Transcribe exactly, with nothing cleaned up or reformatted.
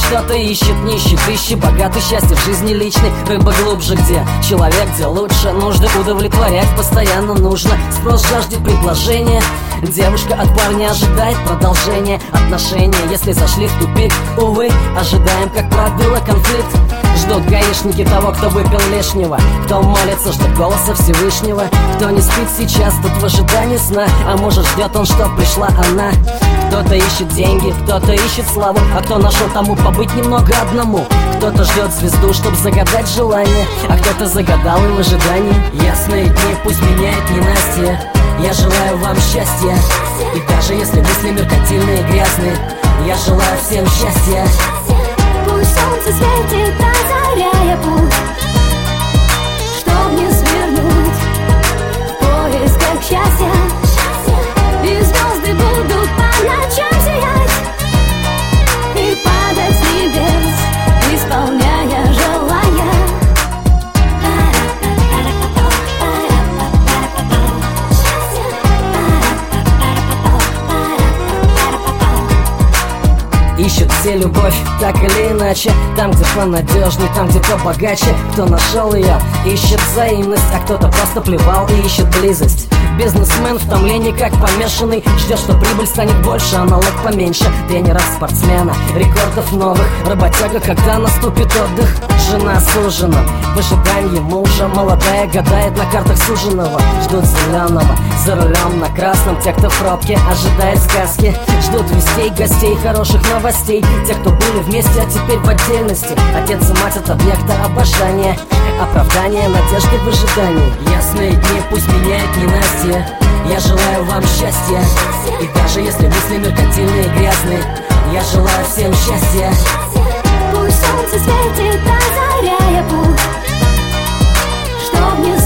Кто-то ищет, нищий, ищи, богатый, счастье в жизни личной. Рыба глубже, где человек, где лучше. Нужды удовлетворять постоянно нужно. Спрос жаждет предложения. Девушка от парня ожидает продолжения отношения. Если зашли в тупик, увы, ожидаем, как правило, конфликт. Ждут гаишники того, кто выпил лишнего, кто молится, ждет голоса Всевышнего, кто не спит сейчас, тут в ожидании сна, а может ждет он, что пришла она. Кто-то ищет деньги, кто-то ищет славу, а кто нашел, тому побыть немного одному. Кто-то ждет звезду, чтоб загадать желание, а кто-то загадал и в ожидании. Ясные дни пусть меняет ненастье. Я желаю вам счастья. И даже если мысли меркантильные и грязные, я желаю всем счастья. Пусть солнце светит, озаряя путь, чтоб не свернуть в поисках счастья. И звезды будут по ночам сиять и падать с небес, исполняя желания. Ищут все любовь, так или иначе. Там, где понадежней, там, где побогаче. Кто нашел ее, ищет взаимность, а кто-то просто плевал и ищет близость. Бизнесмен в томлении как помешанный, ждет, что прибыль станет больше, а налог поменьше. Тренера, спортсмена, рекордов новых. Работяга, когда наступит отдых. Жена сужена, в ожидании мужа. Молодая гадает на картах суженого. Ждут зеленого, за рулем на красном. Те, кто в пробке, ожидает сказки. Ждут вестей, гостей, хороших новостей. Те, кто были вместе, а теперь в отдельности. Отец и мать от объекта обожания. Оправдание, надежды в ожидании. Ясные дни пусть меняет ненастье. Я желаю вам счастья. И даже если мысли меркантильные и грязные, я желаю всем счастья. Пусть солнце светит, озаряя путь, чтоб не